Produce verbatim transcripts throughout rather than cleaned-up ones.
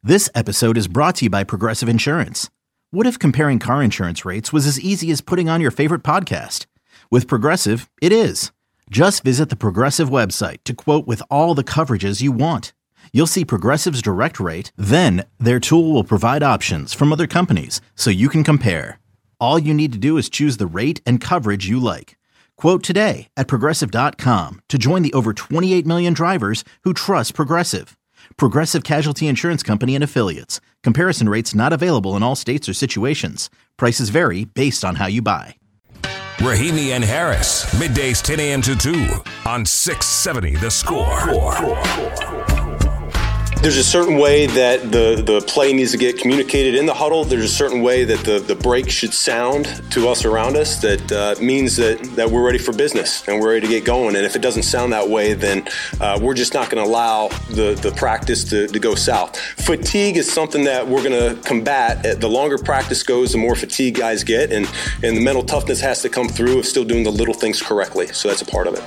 This episode is brought to you by Progressive Insurance. What if comparing car insurance rates was as easy as putting on your favorite podcast? With Progressive, it is. Just visit the Progressive website to quote with all the coverages you want. You'll see Progressive's direct rate, then their tool will provide options from other companies so you can compare. All you need to do is choose the rate and coverage you like. Quote today at progressive dot com to join the over twenty-eight million drivers who trust Progressive. Progressive Casualty Insurance Company and Affiliates. Comparison rates not available in all states or situations. Prices vary based on how you buy. Rahimi and Harris, middays ten a.m. to two on six seventy The Score. There's a certain way that the, the play needs to get communicated in the huddle. There's a certain way that the, the break should sound to us around us that uh, means that, that we're ready for business and we're ready to get going. And if it doesn't sound that way, then uh, we're just not going to allow the, the practice to, to go south. Fatigue is something that we're going to combat. The longer practice goes, the more fatigue guys get, and, and the mental toughness has to come through of still doing the little things correctly. So that's a part of it.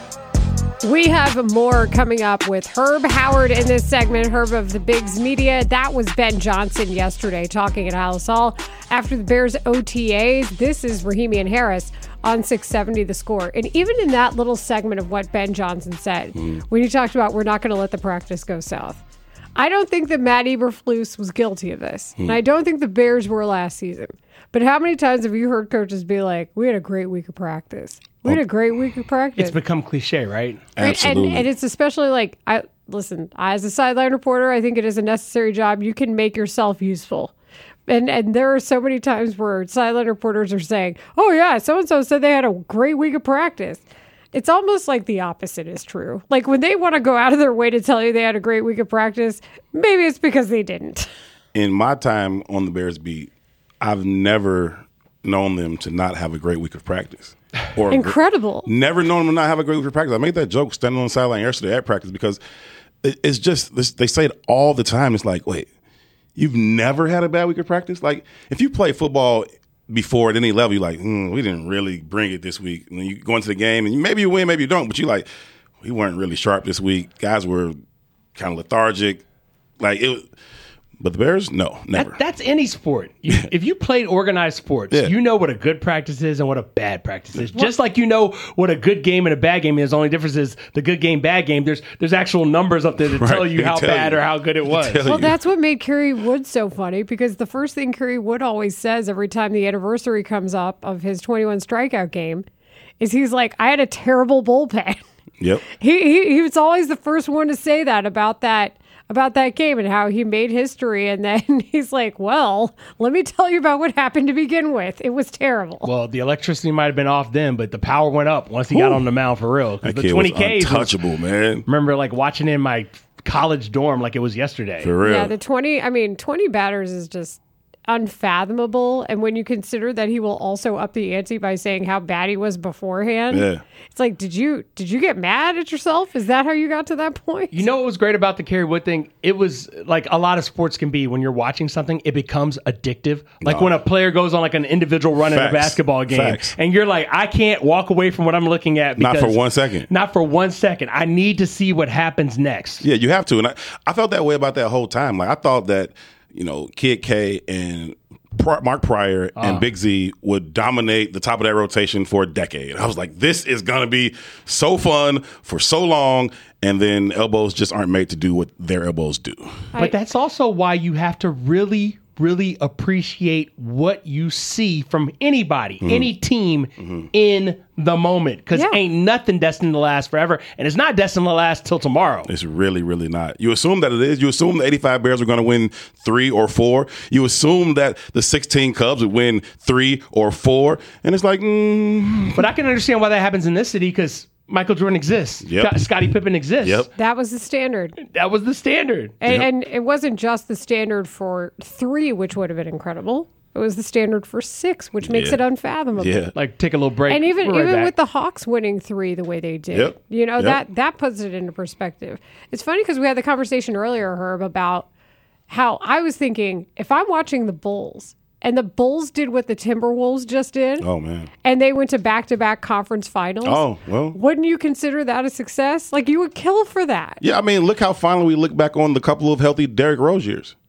We have more coming up with Herb Howard in this segment, Herb of the Bigs Media. That was Ben Johnson yesterday talking at Halas Hall after the Bears O T As. This is Rahimi and Harris on six seventy The Score. And even in that little segment of what Ben Johnson said, mm. when he talked about we're not going to let the practice go south, I don't think that Matt Eberflus was guilty of this. Mm. And I don't think the Bears were last season. But how many times have you heard coaches be like, we had a great week of practice? We had a great week of practice. It's become cliche, right? Absolutely. And, and it's especially like, I listen, as a sideline reporter, I think it is a necessary job. You can make yourself useful. And and there are so many times where sideline reporters are saying, oh, yeah, so-and-so said they had a great week of practice. It's almost like the opposite is true. Like when they want to go out of their way to tell you they had a great week of practice, maybe it's because they didn't. In my time on the Bears beat, I've never known them to not have a great week of practice. Or Incredible. Gr- never known them to not have a great week of practice. I made that joke standing on the sideline yesterday at practice because it, it's just, this, they say it all the time. It's like, wait, you've never had a bad week of practice? Like, if you play football before at any level, you're like, mm, we didn't really bring it this week. And then you go into the game, and maybe you win, maybe you don't, but you're like, we weren't really sharp this week. Guys were kind of lethargic. Like, it But the Bears, no, never. That, that's any sport. You, if you played organized sports, yeah. you know what a good practice is and what a bad practice is. What? Just like you know what a good game and a bad game is. The only difference is the good game, bad game. There's there's actual numbers up there to right. tell you how tell bad you. or how good it was. Well, you. that's what made Kerry Wood so funny, because the first thing Kerry Wood always says every time the anniversary comes up of his twenty-one strikeout game is he's like, I had a terrible bullpen. Yep. He, he he was always the first one to say that about that. about that game and how he made history. And then he's like, well, let me tell you about what happened to begin with. It was terrible. Well, the electricity might have been off then, but the power went up once he Ooh. got on the mound for real. That the kid twenty was Ks untouchable, was, man. Remember like watching in my college dorm like it was yesterday. For real. Yeah, the twenty, I mean, twenty batters is just unfathomable. And when you consider that he will also up the ante by saying how bad he was beforehand, yeah. it's like, did you did you get mad at yourself? Is that how you got to that point? You know what was great about the Kerry Wood thing? It was like a lot of sports can be when you're watching something, it becomes addictive. Like no. when a player goes on like an individual run Facts. in a basketball game, Facts. and you're like, I can't walk away from what I'm looking at. Not for one second. Not for one second. I need to see what happens next. Yeah, you have to. And I, I felt that way about that whole time. Like I thought that, you know, Kid K and Mark Pryor and uh. Big Z would dominate the top of that rotation for a decade. I was like, this is going to be so fun for so long, and then elbows just aren't made to do what their elbows do. But that's also why you have to really, really appreciate what you see from anybody, mm-hmm. any team mm-hmm. in the moment, because yeah. ain't nothing destined to last forever, and it's not destined to last till tomorrow. It's really, really not. You assume that it is. You assume the eighty-five Bears are going to win three or four. You assume that the sixteen Cubs would win three or four, and it's like, mm. But I can understand why that happens in this city, because Michael Jordan exists. Yep. Scottie Pippen exists. Yep. That was the standard. That was the standard. And, yep. and it wasn't just the standard for three, which would have been incredible. It was the standard for six, which makes yeah. it unfathomable. Yeah. Like, take a little break. And even right even back. with the Hawks winning three the way they did, yep. you know, yep. that, that puts it into perspective. It's funny because we had the conversation earlier, Herb, about how I was thinking, if I'm watching the Bulls, and the Bulls did what the Timberwolves just did. Oh, man. And they went to back-to-back conference finals. Oh, well. Wouldn't you consider that a success? Like, you would kill for that. Yeah, I mean, look how finally we look back on the couple of healthy Derrick Rose years.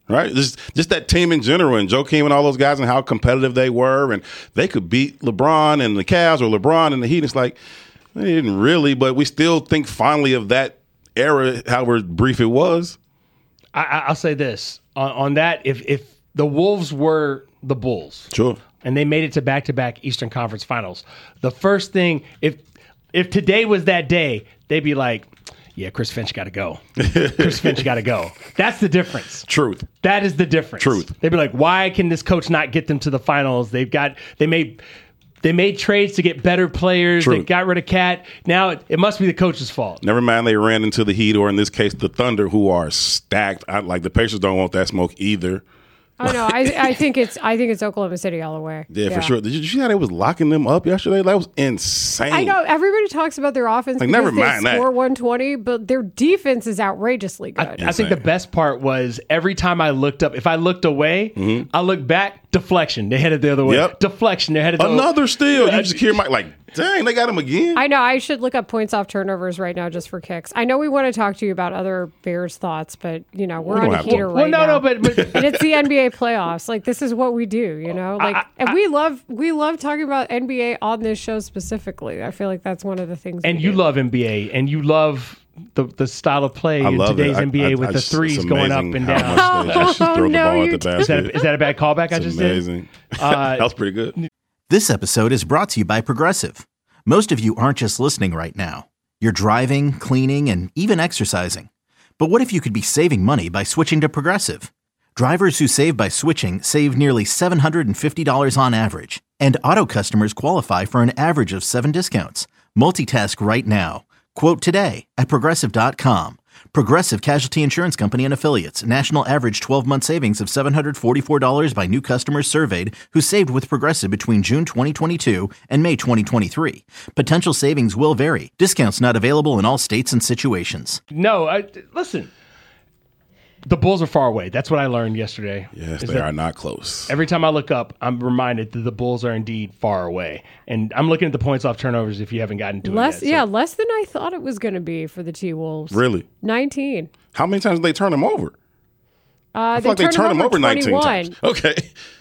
right? Just just that team in general, and Joakim and all those guys, and how competitive they were, and they could beat LeBron and the Cavs or LeBron and the Heat. It's like they didn't really, but we still think fondly of that era, however brief it was. I, I'll say this on, on that: if if the Wolves were the Bulls, sure, and they made it to back-to-back Eastern Conference Finals, the first thing, if if today was that day, they'd be like, yeah, Chris Finch got to go. Chris Finch got to go. That's the difference. Truth. That is the difference. Truth. They'd be like, why can this coach not get them to the finals? They've got they made they made trades to get better players. Truth. They got rid of Cat. Now it, it must be the coach's fault. Never mind, they ran into the Heat, or in this case, the Thunder, who are stacked. I, like the Pacers don't want that smoke either. Oh no, I I think it's I think it's Oklahoma City all the way. Yeah, yeah. for sure. Did you, did you see how they was locking them up yesterday? That was insane. I know everybody talks about their offense. Like, because never mind they that. score one twenty, but their defense is outrageously good. I, I think the best part was every time I looked up, if I looked away, mm-hmm. I looked back, deflection. They headed the other way. Yep. Deflection. They headed the Another other way. steal. You just hear my like, dang, they got him again. I know. I should look up points off turnovers right now just for kicks. I know we want to talk to you about other Bears thoughts, but you know we're We on don't a have heater to. right Well, no, now. no, but, but and it's the N B A playoffs. Like this is what we do, you know. Like, I- and I- we love we love talking about N B A on this show specifically. I feel like that's one of the things. and we you do. love N B A, and you love the the style of play I in love today's it. I- N B A I- with I the just- threes it's going up amazing and how down. much they just throw the No, ball at you're the Is that, basket. is that a bad callback I It's just amazing. did? Uh, that was pretty good. This episode is brought to you by Progressive. Most of you aren't just listening right now. You're driving, cleaning, and even exercising. But what if you could be saving money by switching to Progressive? Drivers who save by switching save nearly seven hundred fifty dollars on average. And auto customers qualify for an average of seven discounts. Multitask right now. Quote today at Progressive dot com. Progressive Casualty Insurance Company and Affiliates. National average twelve-month savings of seven hundred forty-four dollars by new customers surveyed who saved with Progressive between June twenty twenty-two and May twenty twenty-three. Potential savings will vary. Discounts not available in all states and situations. no, I, listen. The Bulls are far away. That's what I learned yesterday. Yes, is they that are not close. Every time I look up, I'm reminded that the Bulls are indeed far away. And I'm looking at the points off turnovers if you haven't gotten to less. it yet. Yeah, So less than I thought it was going to be for the T Wolves. Really? Nineteen. How many times did they turn them over? Uh, I they feel like they turned turned them over twenty-one. nineteen times. Okay.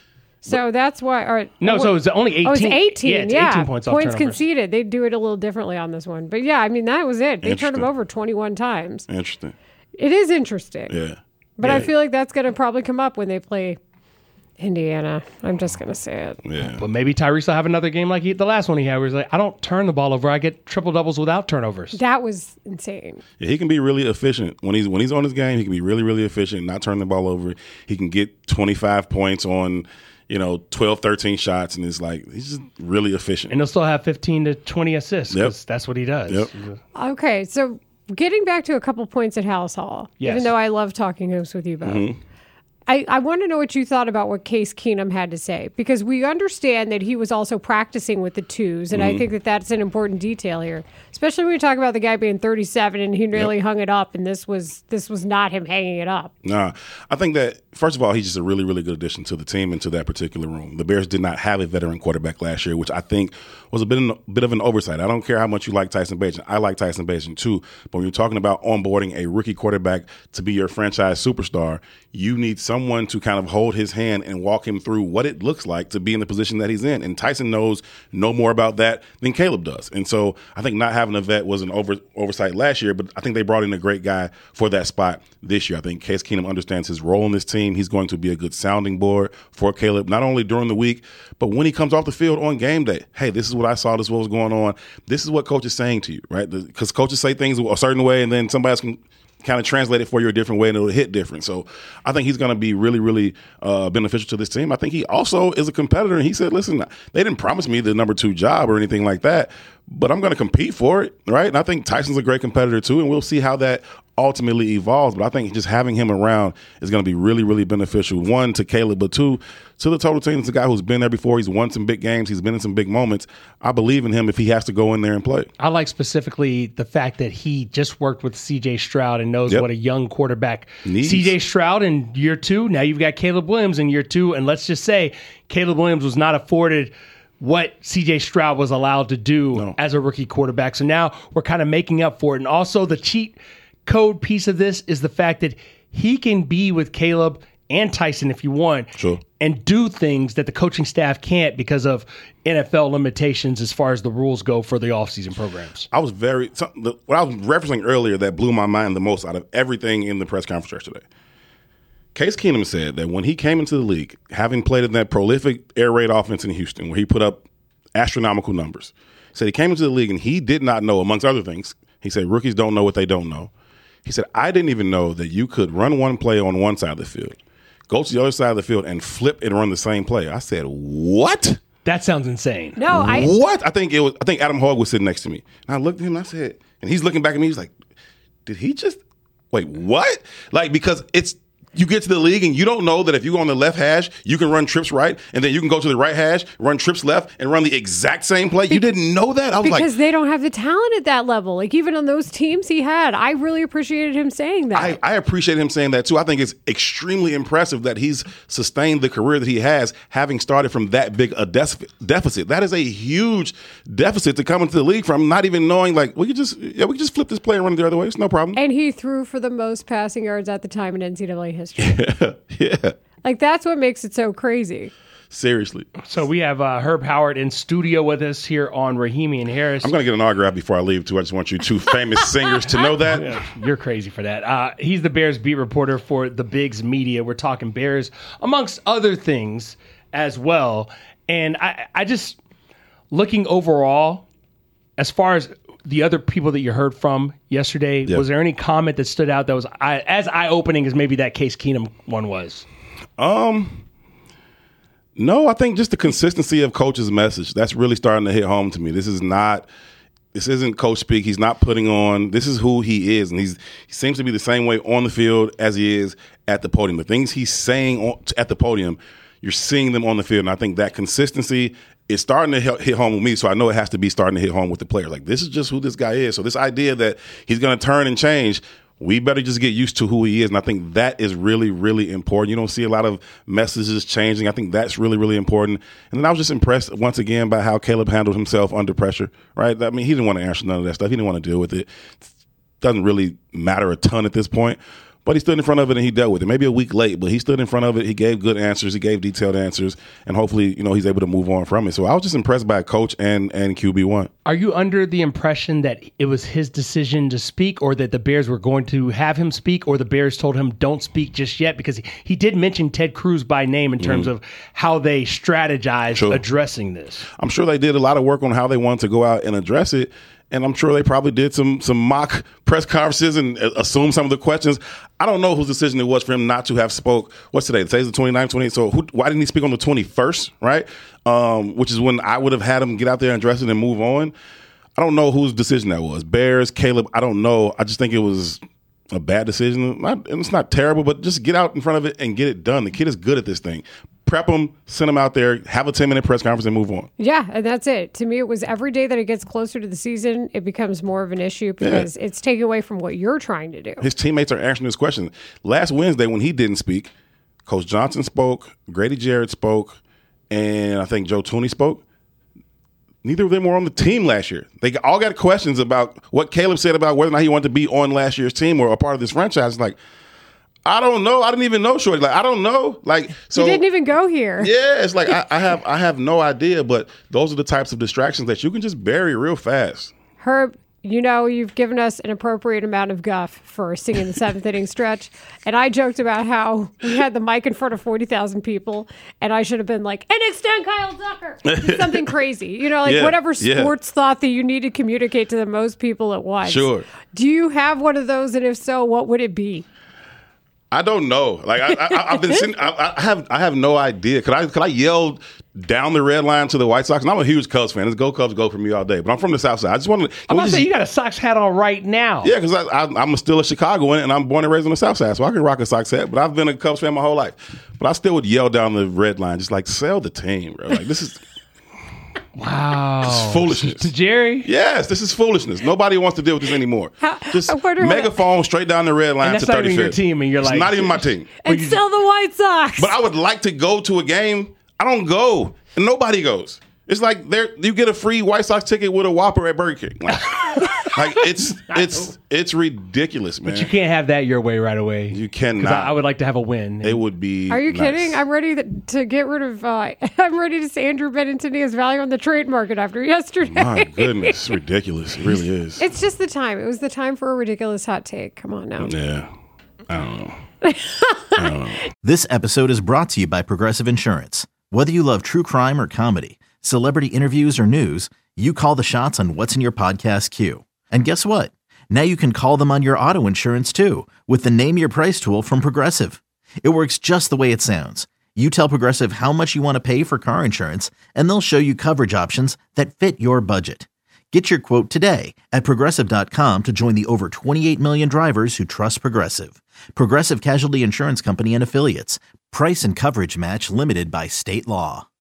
So that's why. All right, No, so it was only eighteen. Oh, it's eighteen. Yeah, it's yeah. eighteen points off turnovers. conceded. They do it a little differently on this one, but yeah, I mean that was it. They turned them Interesting. over twenty-one times. Interesting. It is interesting. Yeah. But yeah. I feel like that's going to probably come up when they play Indiana. I'm just going to say it. Yeah. But maybe Tyrese will have another game like he, the last one he had, where he's like, I don't turn the ball over. I get triple doubles without turnovers. That was insane. Yeah, he can be really efficient when he's when he's on his game. He can be really, really efficient, not turn the ball over. He can get twenty-five points on, you know, twelve, thirteen shots, and it's like he's just really efficient. And he'll still have fifteen to twenty assists because Yep. that's what he does. Yep. Okay, so getting back to a couple points at House Hall, Yes. even though I love talking hoops with you both. Mm-hmm. I, I want to know what you thought about what Case Keenum had to say, because we understand that he was also practicing with the twos, and Mm-hmm. I think that that's an important detail here, especially when we talk about the guy being thirty-seven and he nearly hung it up, and this was this was not him hanging it up. Nah, I think that, first of all, he's just a really, really good addition to the team and to that particular room. The Bears did not have a veteran quarterback last year, which I think was a bit, of, a bit of an oversight. I don't care how much you like Tyson Bagent. I like Tyson Bagent too. But when you're talking about onboarding a rookie quarterback to be your franchise superstar, you need someone to kind of hold his hand and walk him through what it looks like to be in the position that he's in. And Tyson knows no more about that than Caleb does. And so I think not having a vet was an over, oversight last year, but I think they brought in a great guy for that spot this year. I think Case Keenum understands his role in this team. He's going to be a good sounding board for Caleb, not only during the week, but when he comes off the field on game day. Hey, this is what I saw. This is what was going on. This is what coach is saying to you, right? Because coaches say things a certain way, and then somebody else can kind of translate it for you a different way, and it'll hit different. So I think he's going to be really, really uh, beneficial to this team. I think he also is a competitor, and he said, listen, they didn't promise me the number two job or anything like that, but I'm going to compete for it, right? And I think Tyson's a great competitor too, and we'll see how that ultimately evolves. But I think just having him around is going to be really, really beneficial. One, to Caleb, but two, to the total team. It's a guy who's been there before. He's won some big games. He's been in some big moments. I believe in him if he has to go in there and play. I like specifically the fact that he just worked with C J Stroud and knows Yep. what a young quarterback needs. C J Stroud in year two. Now you've got Caleb Williams in year two. And let's just say Caleb Williams was not afforded what C J Stroud was allowed to do No. as a rookie quarterback. So now we're kind of making up for it. And also the cheat code piece of this is the fact that he can be with Caleb and Tyson if you want, sure. and do things that the coaching staff can't because of N F L limitations as far as the rules go for the offseason programs. I was very – what I was referencing earlier that blew my mind the most out of everything in the press conference yesterday. Case Keenum said that when he came into the league, having played in that prolific air raid offense in Houston where he put up astronomical numbers, said he came into the league and he did not know, amongst other things, he said rookies don't know what they don't know. He said, I didn't even know that you could run one play on one side of the field, go to the other side of the field, and flip and run the same play. I said, what? That sounds insane. No, I What? I think it was. I think Adam Hogg was sitting next to me. And I looked at him and I said, and he's looking back at me, he's like, did he just, wait, what? Like, because it's, you get to the league and you don't know that if you go on the left hash, you can run trips right, and then you can go to the right hash, run trips left, and run the exact same play. You didn't know that? I was because like, they don't have the talent at that level. Like, even on those teams he had, I really appreciated him saying that. I, I appreciate him saying that, too. I think it's extremely impressive that he's sustained the career that he has, having started from that big a def- deficit. That is a huge deficit to come into the league from, not even knowing, like, we could just yeah, we could just flip this play and run it the other way. It's no problem. And he threw for the most passing yards at the time in N C double A history. Yeah. Like, that's what makes it so crazy. Seriously. So we have uh, Herb Howard in studio with us here on Rahimi and Harris. I'm going to get an autograph before I leave, too. I just want you two famous singers to know that. Yeah, you're crazy for that. Uh, he's the Bears beat reporter for the Bigs Media. We're talking Bears, amongst other things as well. And I, I just, looking overall, as far as the other people that you heard from yesterday, yep. was there any comment that stood out that was I, as eye-opening as maybe that Case Keenum one was? Um, no, I think just the consistency of Coach's message. That's really starting to hit home to me. This is not, this isn't Coach speak. He's not putting on, this is who he is. And he's he seems to be the same way on the field as he is at the podium. The things he's saying on, at the podium, you're seeing them on the field. And I think that consistency is starting to hit home with me, so I know it has to be starting to hit home with the players. Like, this is just who this guy is. So this idea that he's going to turn and change, we better just get used to who he is. And I think that is really, really important. You don't see a lot of messages changing. I think that's really, really important. And then I was just impressed once again by how Caleb handled himself under pressure, right? I mean, he didn't want to answer none of that stuff. He didn't want to deal with it. Doesn't really matter a ton at this point. But he stood in front of it and he dealt with it. Maybe a week late, but he stood in front of it. He gave good answers. He gave detailed answers. And hopefully, you know, he's able to move on from it. So I was just impressed by Coach and, and Q B one. Are you under the impression that it was his decision to speak, or that the Bears were going to have him speak, or the Bears told him don't speak just yet? Because he, he did mention Ted Cruz by name in terms mm-hmm. of how they strategized sure. addressing this. I'm sure they did a lot of work on how they wanted to go out and address it. And I'm sure they probably did some some mock press conferences and assumed some of the questions. I don't know whose decision it was for him not to have spoke. What's today? Today's the twenty-ninth, twenty-eighth. So who, why didn't he speak on the twenty-first, right? Um, which is when I would have had him get out there and address it and move on. I don't know whose decision that was. Bears, Caleb, I don't know. I just think it was a bad decision. Not, and it's not terrible, but just get out in front of it and get it done. The kid is good at this thing. Prep him, send him out there, have a ten-minute press conference, and move on. Yeah, and that's it. To me, it was every day that it gets closer to the season, it becomes more of an issue because yeah. it's taking away from what you're trying to do. His teammates are answering this question. Last Wednesday, when he didn't speak, Coach Johnson spoke, Grady Jarrett spoke, and I think Joe Thuney spoke. Neither of them were on the team last year. They all got questions about what Caleb said about whether or not he wanted to be on last year's team or a part of this franchise. It's like, I don't know. I didn't even know Shorty. Like, I don't know. Like, so you didn't even go here. Yeah, it's like I, I have I have no idea, but those are the types of distractions that you can just bury real fast. Herb, you know, you've given us an appropriate amount of guff for singing the seventh inning stretch. And I joked about how we had the mic in front of forty thousand people, and I should have been like, and extend Kyle Tucker. Something crazy. You know, like yeah, whatever sports yeah. thought that you need to communicate to the most people at once. Sure. Do you have one of those? And if so, what would it be? I don't know. Like I, I, I've been, sitting, I, I have, I have no idea. Could I, could I yell down the red line to the White Sox? And I'm a huge Cubs fan. It's go Cubs, go for me all day. But I'm from the South Side. I just want to. I'm about to say you got a Sox hat on right now. Yeah, because I, I, I'm still a Chicagoan and I'm born and raised on the South Side, so I can rock a Sox hat. But I've been a Cubs fan my whole life. But I still would yell down the red line, just like sell the team, bro. Like this is. Wow. This is foolishness. To Jerry? Yes, this is foolishness. Nobody wants to deal with this anymore. How, Just megaphone straight down the red line to thirty-fifth. That's not even your team, and you're it's like... not even my team. And sell the White Sox. But I would like to go to a game. I don't go. And nobody goes. It's like there you get a free White Sox ticket with a Whopper at Burger King. Like, like it's it's it's ridiculous, man. But you can't have that your way right away. You cannot. I, I would like to have a win. It would be. Are you nice. kidding? I'm ready to, to get rid of. Uh, I'm ready to say Andrew Benintendia's value on the trade market after yesterday. My goodness, it's ridiculous. It really is. It's just the time. It was the time for a ridiculous hot take. Come on now. Yeah, I don't know. I don't know. This episode is brought to you by Progressive Insurance. Whether you love true crime or comedy, celebrity interviews or news, you call the shots on what's in your podcast queue. And guess what? Now you can call them on your auto insurance too with the Name Your Price tool from Progressive. It works just the way it sounds. You tell Progressive how much you want to pay for car insurance, and they'll show you coverage options that fit your budget. Get your quote today at Progressive dot com to join the over twenty-eight million drivers who trust Progressive. Progressive Casualty Insurance Company and Affiliates. Price and coverage match limited by state law.